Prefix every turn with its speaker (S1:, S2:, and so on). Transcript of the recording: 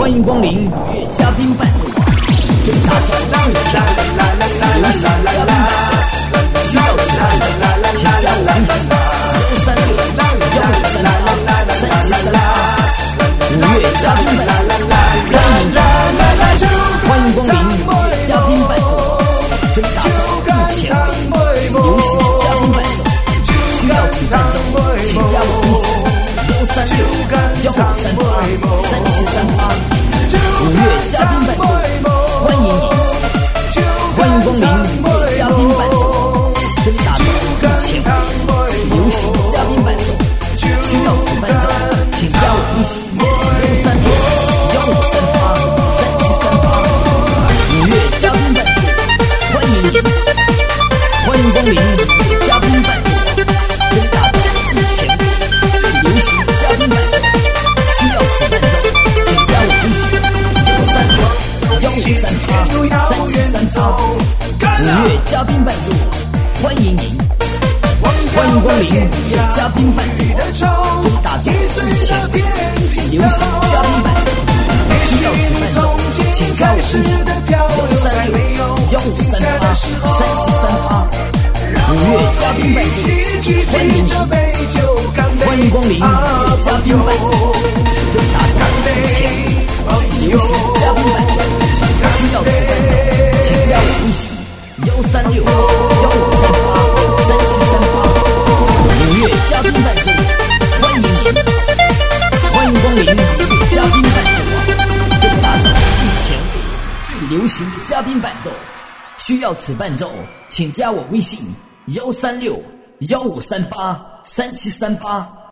S1: 欢迎光临音乐嘉宾伴奏网，跟大家分享流行嘉宾伴奏，需要此伴奏，请加我微信136-153-3738，5月嘉宾伴奏，欢迎光临音乐嘉宾伴奏网，跟大家一前卫流行嘉宾伴奏，需要此伴奏，请加我微信136-153-3738。5月嘉宾伴奏，欢迎你！欢迎光临音乐嘉宾伴奏，跟大家一前卫流行嘉宾伴奏，需要此伴奏，请加我微信136-153-3738。5月嘉宾伴奏，欢迎你！欢迎光临音乐嘉宾伴奏，跟大家一前卫流行嘉宾伴奏，需要此伴奏，请加我微信136-153-3738。5月嘉宾伴奏，欢迎您！欢迎光临音乐嘉宾伴奏，跟大家一前卫流行嘉宾伴奏，需要此伴奏，请加我微信136-153-3738。5月嘉宾伴奏，欢迎您！欢迎光临音乐嘉宾伴奏，跟大家一前卫流行嘉宾伴奏，需要此伴奏，请加我微信136-153-3738。5月嘉宾伴奏，欢迎您！欢迎光临音乐嘉宾伴奏网，跟大家一前卫最流行嘉宾伴奏，需要此伴奏，请加我微信136-153-3738。